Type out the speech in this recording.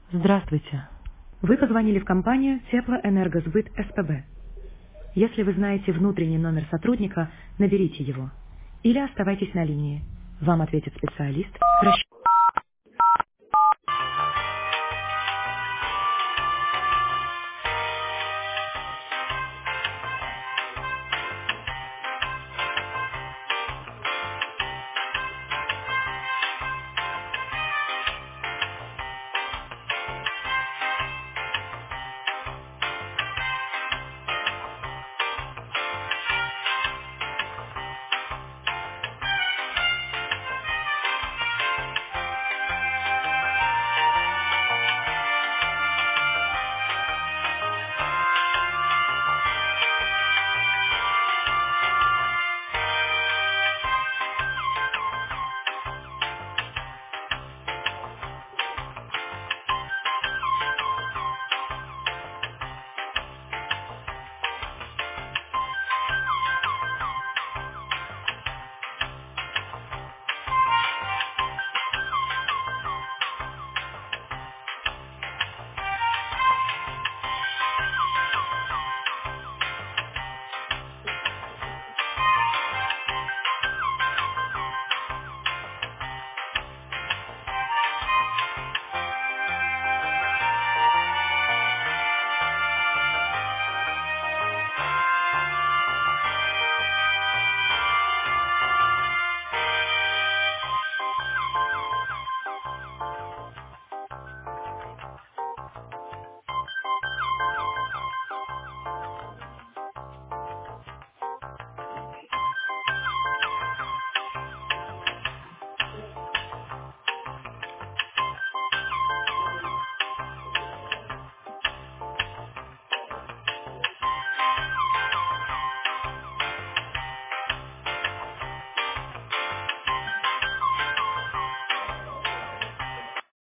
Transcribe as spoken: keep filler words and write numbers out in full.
Здравствуйте. Вы позвонили в компанию Теплоэнергосбыт СПБ. Если вы знаете внутренний номер сотрудника, наберите его. Или оставайтесь на линии. Вам ответит специалист. Расч-